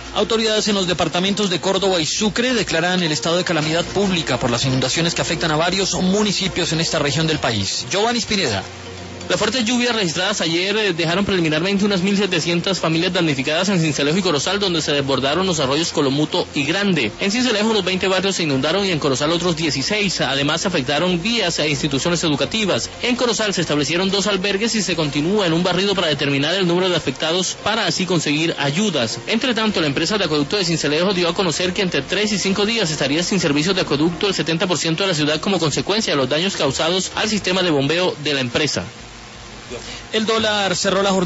Autoridades en los departamentos de Córdoba y Sucre declaran el estado de calamidad pública por las inundaciones que afectan a varios municipios en esta región del país. Giovanni Spineda. Las fuertes lluvias registradas ayer dejaron preliminarmente unas 1.700 familias damnificadas en Sincelejo y Corozal, donde se desbordaron los arroyos Colomuto y Grande. En Sincelejo los 20 barrios se inundaron y en Corozal otros 16. Además se afectaron vías e instituciones educativas. En Corozal se establecieron 2 albergues y se continúa en un barrido para determinar el número de afectados para así conseguir ayudas. Entre tanto, la empresa de acueducto de Sincelejo dio a conocer que entre 3 y 5 días estaría sin servicios de acueducto el 70% de la ciudad como consecuencia de los daños causados al sistema de bombeo de la empresa. El dólar cerró la jornada